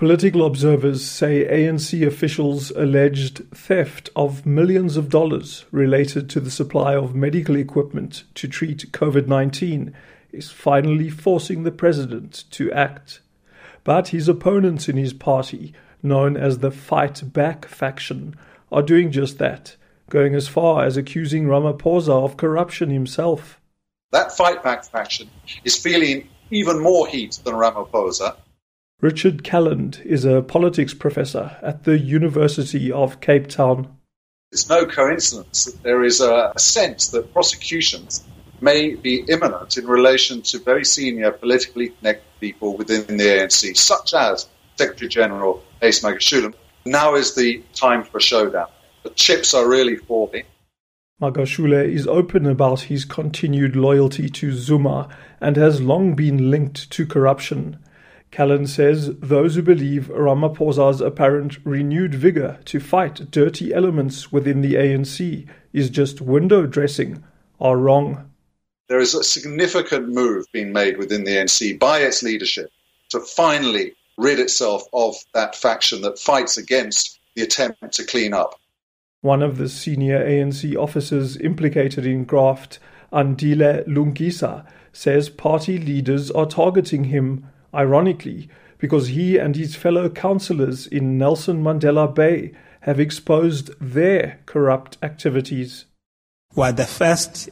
Political observers say ANC officials' alleged theft of millions of dollars related to the supply of medical equipment to treat COVID-19 is finally forcing the president to act. But his opponents in his party, known as the Fight Back faction, are doing just that, going as far as accusing Ramaphosa of corruption himself. That Fight Back faction is feeling even more heat than Ramaphosa. Richard Calland is a politics professor at the University of Cape Town. It's no coincidence that there is a sense that prosecutions may be imminent in relation to very senior politically connected people within the ANC, such as Secretary General Ace Magashule. Now is the time for a showdown. The chips are really falling. Magashule is open about his continued loyalty to Zuma and has long been linked to corruption. Callan says those who believe Ramaphosa's apparent renewed vigour to fight dirty elements within the ANC is just window dressing are wrong. There is a significant move being made within the ANC by its leadership to finally rid itself of that faction that fights against the attempt to clean up. One of the senior ANC officers implicated in graft, Andile Lungisa, says party leaders are targeting him, ironically, because he and his fellow councillors in Nelson Mandela Bay have exposed their corrupt activities. We're the first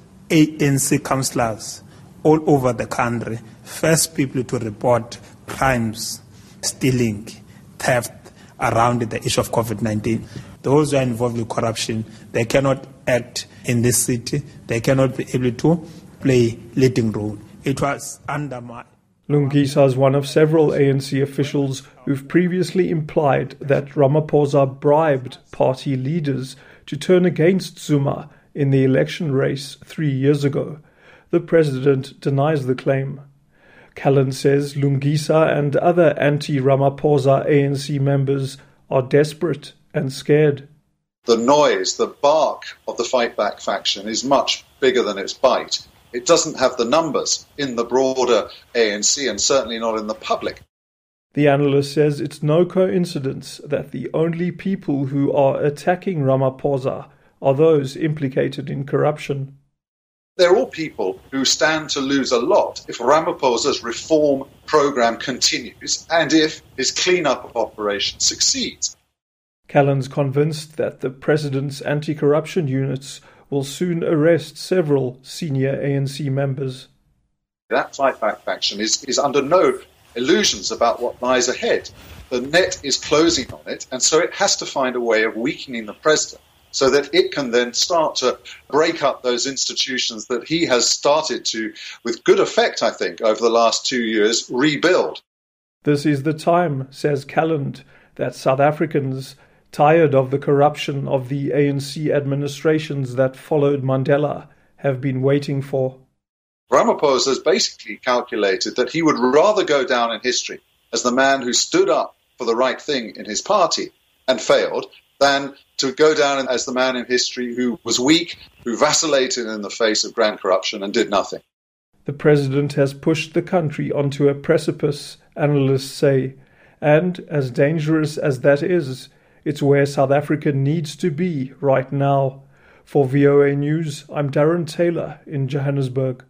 ANC councillors all over the country, first people to report crimes, stealing, theft around the issue of COVID-19. Those who are involved in corruption, they cannot act in this city. They cannot be able to play leading role. It was undermined. Lungisa is one of several ANC officials who've previously implied that Ramaphosa bribed party leaders to turn against Zuma in the election race 3 years ago. The president denies the claim. Callan says Lungisa and other anti-Ramaphosa ANC members are desperate and scared. The noise, the bark of the Fight Back faction is much bigger than its bite. It doesn't have the numbers in the broader ANC and certainly not in the public. The analyst says it's no coincidence that the only people who are attacking Ramaphosa are those implicated in corruption. They're all people who stand to lose a lot if Ramaphosa's reform program continues and if his clean-up operation succeeds. Callan's convinced that the president's anti-corruption units will soon arrest several senior ANC members. That Fight Back faction is under no illusions about what lies ahead. The net is closing on it, and so it has to find a way of weakening the president so that it can then start to break up those institutions that he has started to, with good effect, I think, over the last 2 years, rebuild. This is the time, says Calland, that South Africans, tired of the corruption of the ANC administrations that followed Mandela, have been waiting for. Ramaphosa has basically calculated that he would rather go down in history as the man who stood up for the right thing in his party and failed than to go down as the man in history who was weak, who vacillated in the face of grand corruption and did nothing. The president has pushed the country onto a precipice, analysts say, and as dangerous as that is, it's where South Africa needs to be right now. For VOA News, I'm Darren Taylor in Johannesburg.